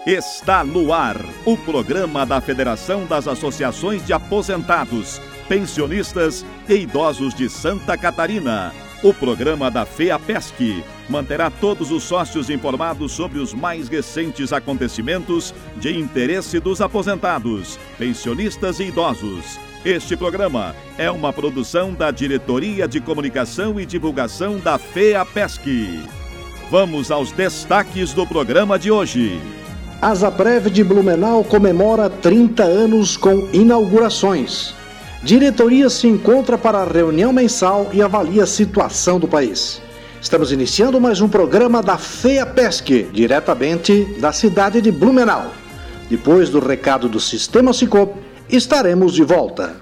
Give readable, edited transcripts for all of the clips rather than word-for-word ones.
Está no ar o programa da Federação das Associações de Aposentados, Pensionistas e Idosos de Santa Catarina. O programa da FEAPESC manterá todos os sócios informados sobre os mais recentes acontecimentos de interesse dos aposentados, pensionistas e idosos. Este programa é uma produção da Diretoria de Comunicação e Divulgação da FEAPESC. Vamos aos destaques do programa de hoje. A Asaprev de Blumenau comemora 30 anos com inaugurações. Diretoria se encontra para a reunião mensal e avalia a situação do país. Estamos iniciando mais um programa da FEAPESC, diretamente da cidade de Blumenau. Depois do recado do Sistema Sicope, estaremos de volta.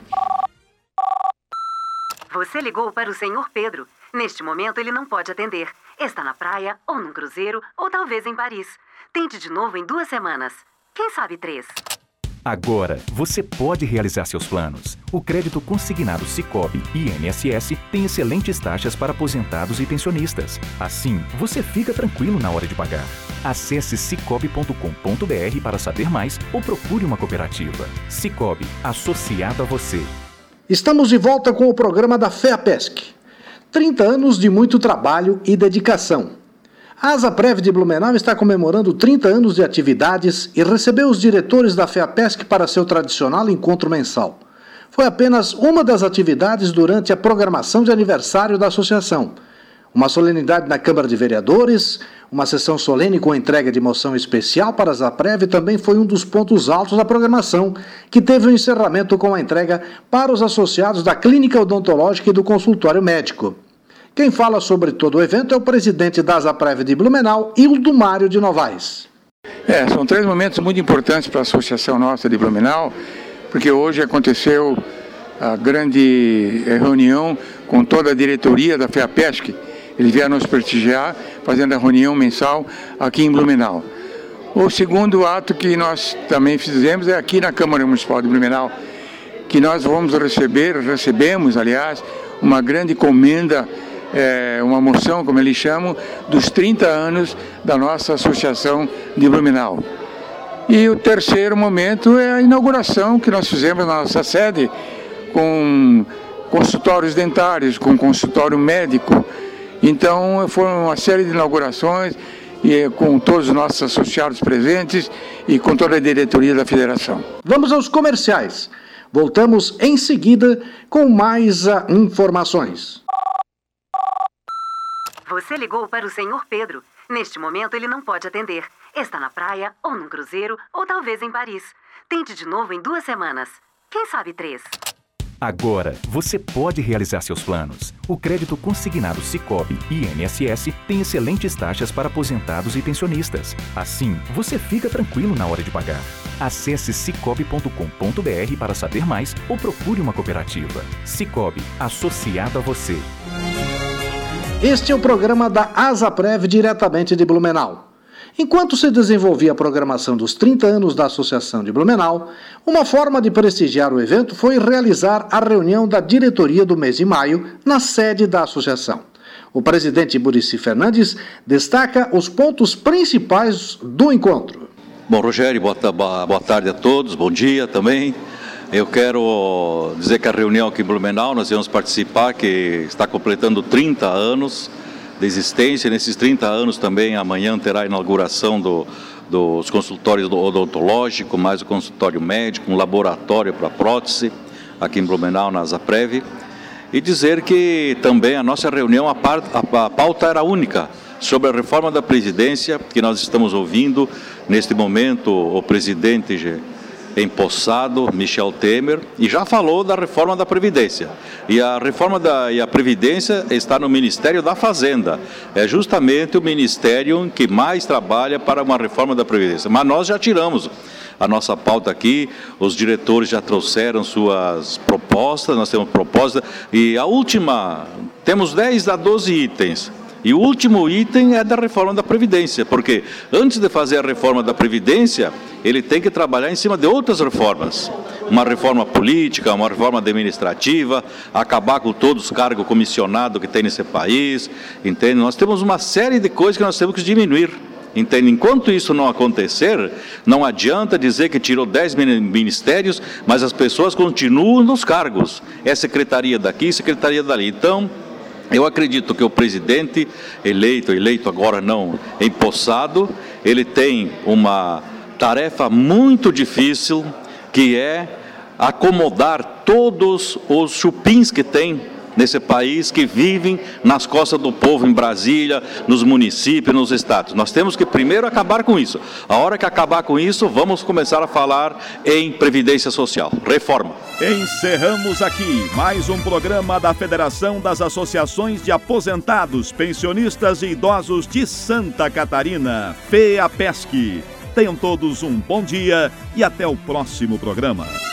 Você ligou para o Senhor Pedro. Neste momento ele não pode atender. Está na praia, ou num cruzeiro, ou talvez em Paris. Tente de novo em 2 semanas. Quem sabe 3. Agora, você pode realizar seus planos. O crédito consignado Cicobi e INSS tem excelentes taxas para aposentados e pensionistas. Assim, você fica tranquilo na hora de pagar. Acesse cicobi.com.br para saber mais ou procure uma cooperativa. Cicobi, associado a você. Estamos de volta com o programa da FEAPESC. 30 anos de muito trabalho e dedicação. A Asaprev de Blumenau está comemorando 30 anos de atividades e recebeu os diretores da FEAPESC para seu tradicional encontro mensal. Foi apenas uma das atividades durante a programação de aniversário da associação. Uma solenidade na Câmara de Vereadores, uma sessão solene com entrega de moção especial para a Asaprev também foi um dos pontos altos da programação, que teve um encerramento com a entrega para os associados da Clínica Odontológica e do Consultório Médico. Quem fala sobre todo o evento é o presidente da Asaprev de Blumenau, Hildo Mário de Novaes. São 3 momentos muito importantes para a associação nossa de Blumenau, porque hoje aconteceu a grande reunião com toda a diretoria da FEAPESC. Eles vieram nos prestigiar, fazendo a reunião mensal aqui em Blumenau. O segundo ato que nós também fizemos é aqui na Câmara Municipal de Blumenau, que nós recebemos, aliás, uma grande comenda, uma moção, como eles chamam, dos 30 anos da nossa associação de Blumenau. E o terceiro momento é a inauguração que nós fizemos na nossa sede, com consultórios dentários, com consultório médico. Então, foram uma série de inaugurações, e com todos os nossos associados presentes e com toda a diretoria da federação. Vamos aos comerciais. Voltamos em seguida com mais informações. Você ligou para o Senhor Pedro. Neste momento ele não pode atender. Está na praia, ou num cruzeiro, ou talvez em Paris. Tente de novo em 2 semanas. Quem sabe 3. Agora, você pode realizar seus planos. O crédito consignado Cicobi e INSS tem excelentes taxas para aposentados e pensionistas. Assim, você fica tranquilo na hora de pagar. Acesse cicobi.com.br para saber mais ou procure uma cooperativa. Cicobi, associado a você. Este é o programa da Asaprev diretamente de Blumenau. Enquanto se desenvolvia a programação dos 30 anos da Associação de Blumenau, uma forma de prestigiar o evento foi realizar a reunião da diretoria do mês de maio na sede da associação. O presidente Muricy Fernandes destaca os pontos principais do encontro. Bom, Rogério, boa tarde a todos, bom dia também. Eu quero dizer que a reunião aqui em Blumenau, nós vamos participar, que está completando 30 anos de existência. Nesses 30 anos também, amanhã terá a inauguração dos consultórios odontológicos, mais o consultório médico, um laboratório para prótese, aqui em Blumenau, na Asaprev. E dizer que também a nossa reunião, a pauta era única, sobre a reforma da Previdência, que nós estamos ouvindo neste momento o presidente empossado, Michel Temer, e já falou da reforma da Previdência. E a reforma da Previdência está no Ministério da Fazenda. É justamente o ministério que mais trabalha para uma reforma da Previdência. Mas nós já tiramos a nossa pauta aqui, os diretores já trouxeram suas propostas, nós temos proposta, e a última, temos 10 a 12 itens. E o último item é da reforma da Previdência, porque antes de fazer a reforma da Previdência, ele tem que trabalhar em cima de outras reformas. Uma reforma política, uma reforma administrativa, acabar com todos os cargos comissionados que tem nesse país, entende? Nós temos uma série de coisas que nós temos que diminuir. Entende? Enquanto isso não acontecer, não adianta dizer que tirou 10 ministérios, mas as pessoas continuam nos cargos. É secretaria daqui, secretaria dali. Então, eu acredito que o presidente eleito agora não, empossado, ele tem uma tarefa muito difícil, que é acomodar todos os chupins que tem nesse país, que vivem nas costas do povo em Brasília, nos municípios, nos estados. Nós temos que primeiro acabar com isso. A hora que acabar com isso, vamos começar a falar em Previdência Social, reforma. Encerramos aqui mais um programa da Federação das Associações de Aposentados, Pensionistas e Idosos de Santa Catarina, FEAPESC. Tenham todos um bom dia e até o próximo programa.